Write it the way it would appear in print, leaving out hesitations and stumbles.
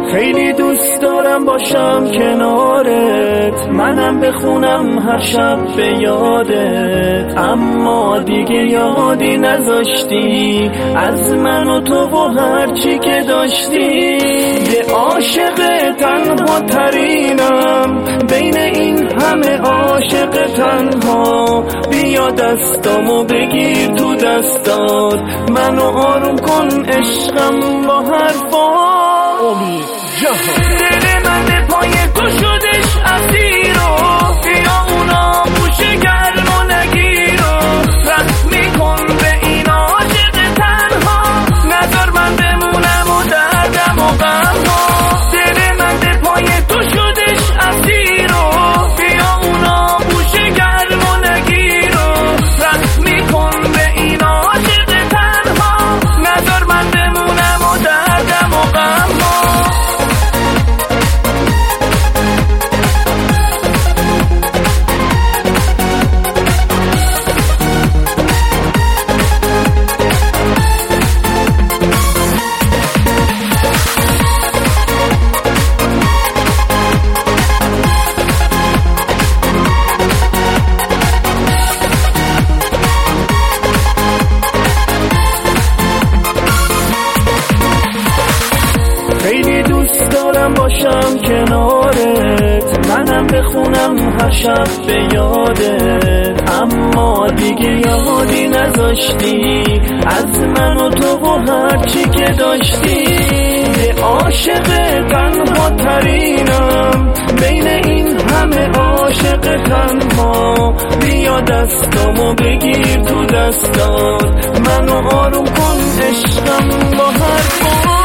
خیلی دوست دارم باشم کنارت، منم بخونم هر شب به یادت، اما دیگه یادی نذاشتی از من و تو و هر چی که داشتی. یه عاشق تنها ترینم بین این همه عاشق تنها، بیا دستامو بگیر تو دستات، منو آروم کن عشقم با حرفا. امید جهان دل من به پای تو شدش اسیر و بیا اونا بوشه گرم و نگیر و رد میکن به این عاشق تنها، نذار من بمونم و دردم و غمها. دل من به پای تو شدش اسیر و بیا اونا بوشه گرم و نگیر و رد میکن به این عاشق تنها، نذار من بمونم و دردم و غمها. خیلی دوست دارم باشم کنارت، منم بخونم هر شب به یادت، اما دیگه یادی نذاشتی از من و تو و هر چی که داشتی. یه عاشق تنها ترینم بین این همه عاشق تنها، بیا دستامو بگیر تو دستات، منو آروم کن عشقم با حرفا.